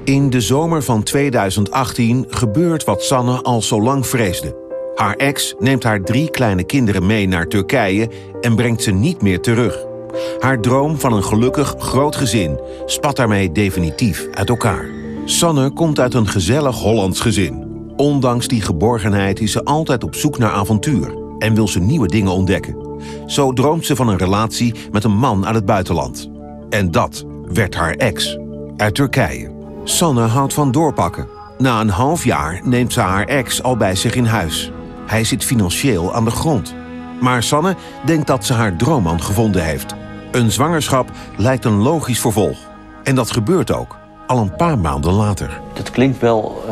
In de zomer van 2018 gebeurt wat Sanne al zo lang vreesde. Haar ex neemt haar 3 kleine kinderen mee naar Turkije en brengt ze niet meer terug. Haar droom van een gelukkig groot gezin spat daarmee definitief uit elkaar. Sanne komt uit een gezellig Hollands gezin. Ondanks die geborgenheid is ze altijd op zoek naar avontuur en wil ze nieuwe dingen ontdekken. Zo droomt ze van een relatie met een man uit het buitenland. En dat werd haar ex uit Turkije. Sanne houdt van doorpakken. Na een half jaar neemt ze haar ex al bij zich in huis. Hij zit financieel aan de grond. Maar Sanne denkt dat ze haar droomman gevonden heeft. Een zwangerschap lijkt een logisch vervolg. En dat gebeurt ook, al een paar maanden later. Het klinkt wel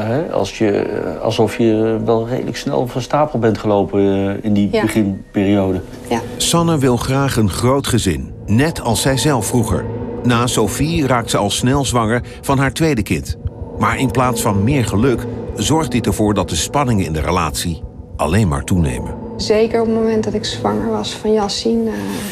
alsof je wel redelijk snel van stapel bent gelopen in die beginperiode. Ja. Sanne wil graag een groot gezin, net als zij zelf vroeger. Na Sophie raakt ze al snel zwanger van haar tweede kind. Maar in plaats van meer geluk zorgt dit ervoor dat de spanningen in de relatie alleen maar toenemen. Zeker op het moment dat ik zwanger was van Yassine,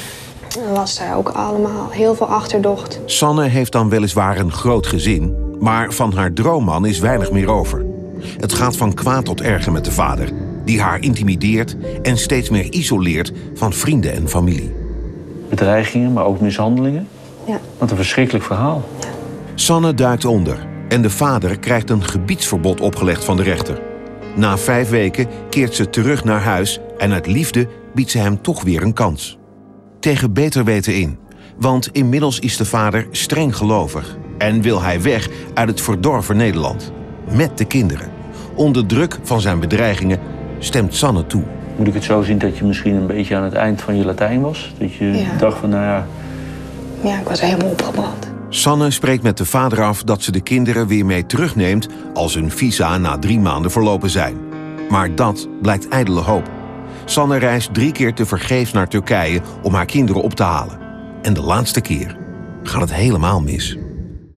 was er ook allemaal heel veel achterdocht. Sanne heeft dan weliswaar een groot gezin, maar van haar droomman is weinig meer over. Het gaat van kwaad tot erger met de vader, die haar intimideert en steeds meer isoleert van vrienden en familie. Bedreigingen, maar ook mishandelingen. Ja. Wat een verschrikkelijk verhaal. Ja. Sanne duikt onder en de vader krijgt een gebiedsverbod opgelegd van de rechter. Na 5 weken keert ze terug naar huis en uit liefde biedt ze hem toch weer een kans. Tegen beter weten in, want inmiddels is de vader streng gelovig en wil hij weg uit het verdorven Nederland. Met de kinderen. Onder druk van zijn bedreigingen stemt Sanne toe. Moet ik het zo zien dat je misschien een beetje aan het eind van je Latijn was? Dat je dacht van, Ja, ik was helemaal opgebrand. Sanne spreekt met de vader af dat ze de kinderen weer mee terugneemt als hun visa na 3 maanden verlopen zijn. Maar dat blijkt ijdele hoop. Sanne reist 3 keer tevergeefs naar Turkije om haar kinderen op te halen. En de laatste keer gaat het helemaal mis.